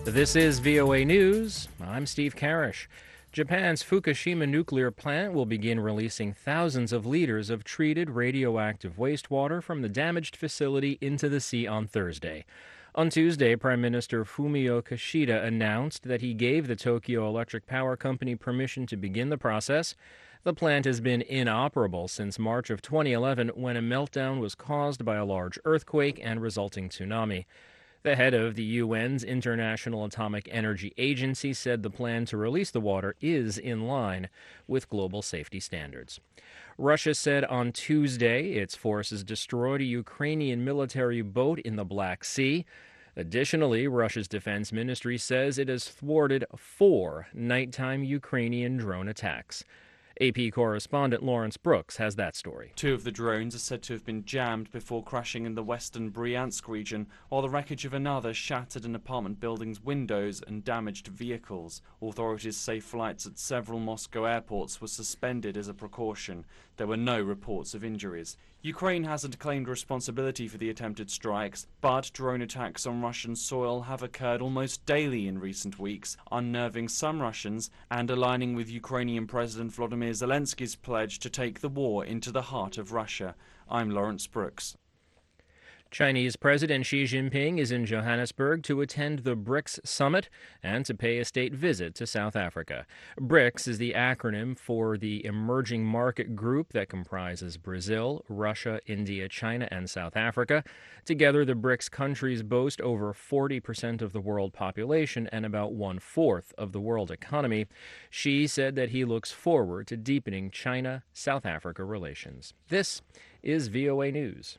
This is VOA News. I'm Steve Karish. Japan's Fukushima nuclear plant will begin releasing thousands of liters of treated radioactive wastewater from the damaged facility into the sea on Thursday. On Tuesday, Prime Minister Fumio Kishida announced that he gave the Tokyo Electric Power Company permission to begin the process. The plant has been inoperable since March of 2011 when a meltdown was caused by a large earthquake and resulting tsunami. The head of the UN's International Atomic Energy Agency said the plan to release the water is in line with global safety standards. Russia said on Tuesday its forces destroyed a Ukrainian military boat in the Black Sea. Additionally, Russia's defense ministry says it has thwarted 4 nighttime Ukrainian drone attacks. AP correspondent Lawrence Brooks has that story. 2 of the drones are said to have been jammed before crashing in the western Bryansk region, while the wreckage of another shattered an apartment building's windows and damaged vehicles. Authorities say flights at several Moscow airports were suspended as a precaution. There were no reports of injuries. Ukraine hasn't claimed responsibility for the attempted strikes, but drone attacks on Russian soil have occurred almost daily in recent weeks, unnerving some Russians and aligning with Ukrainian President Volodymyr Zelensky's pledge to take the war into the heart of Russia. I'm Lawrence Brooks. Chinese President Xi Jinping is in Johannesburg to attend the BRICS summit and to pay a state visit to South Africa. BRICS is the acronym for the emerging market group that comprises Brazil, Russia, India, China, and South Africa. Together, the BRICS countries boast over 40% of the world population and about 1/4 of the world economy. Xi said that he looks forward to deepening China-South Africa relations. This is VOA News.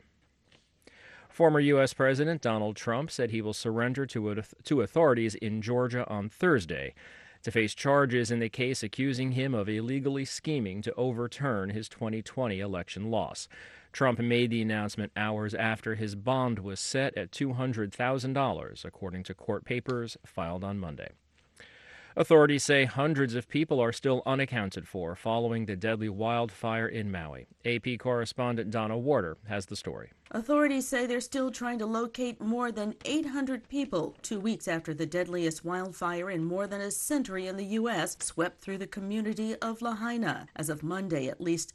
Former U.S. President Donald Trump said he will surrender to authorities in Georgia on Thursday to face charges in the case accusing him of illegally scheming to overturn his 2020 election loss. Trump made the announcement hours after his bond was set at $200,000, according to court papers filed on Monday. Authorities say hundreds of people are still unaccounted for following the deadly wildfire in Maui. AP correspondent Donna Warder has the story. Authorities say they're still trying to locate more than 800 people 2 weeks after the deadliest wildfire in more than a century in the U.S. swept through the community of Lahaina. As of Monday, at least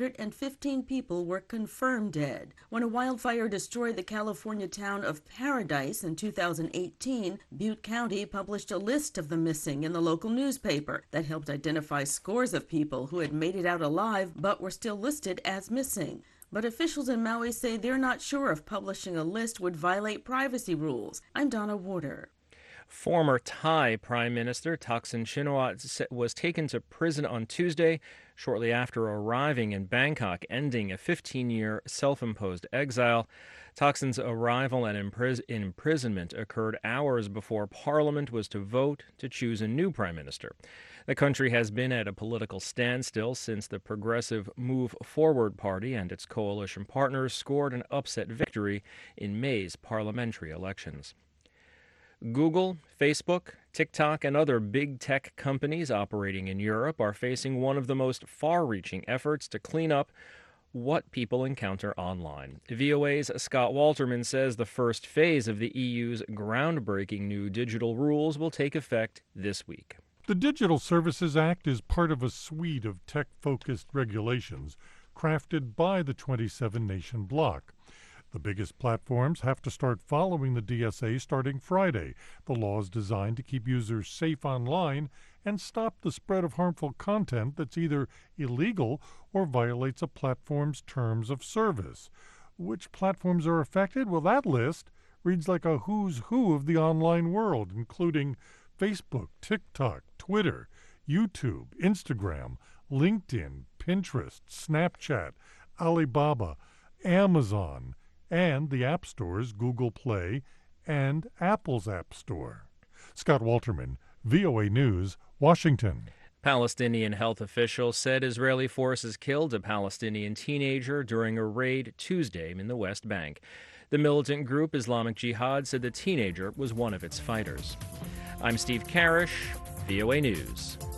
115 people were confirmed dead. When a wildfire destroyed the California town of Paradise in 2018, Butte County published a list of the missing in the local newspaper that helped identify scores of people who had made it out alive but were still listed as missing. But officials in Maui say they're not sure if publishing a list would violate privacy rules. I'm Donna Warder. Former Thai Prime Minister Thaksin Shinawatra was taken to prison on Tuesday shortly after arriving in Bangkok, ending a 15-year self-imposed exile. Thaksin's arrival and imprisonment occurred hours before Parliament was to vote to choose a new prime minister. The country has been at a political standstill since the Progressive Move Forward Party and its coalition partners scored an upset victory in May's parliamentary elections. Google, Facebook, TikTok, and other big tech companies operating in Europe are facing one of the most far-reaching efforts to clean up what people encounter online. VOA's Scott Walterman says the first phase of the EU's groundbreaking new digital rules will take effect this week. The Digital Services Act is part of a suite of tech-focused regulations crafted by the 27-nation bloc. The biggest platforms have to start following the DSA starting Friday. The law is designed to keep users safe online and stop the spread of harmful content that's either illegal or violates a platform's terms of service. Which platforms are affected? Well, that list reads like a who's who of the online world, including Facebook, TikTok, Twitter, YouTube, Instagram, LinkedIn, Pinterest, Snapchat, Alibaba, Amazon, and the App Stores Google Play and Apple's App Store. Scott Walterman, VOA News, Washington. Palestinian health officials said Israeli forces killed a Palestinian teenager during a raid Tuesday in the West Bank. The militant group Islamic Jihad said the teenager was one of its fighters. I'm Steve Karish, VOA News.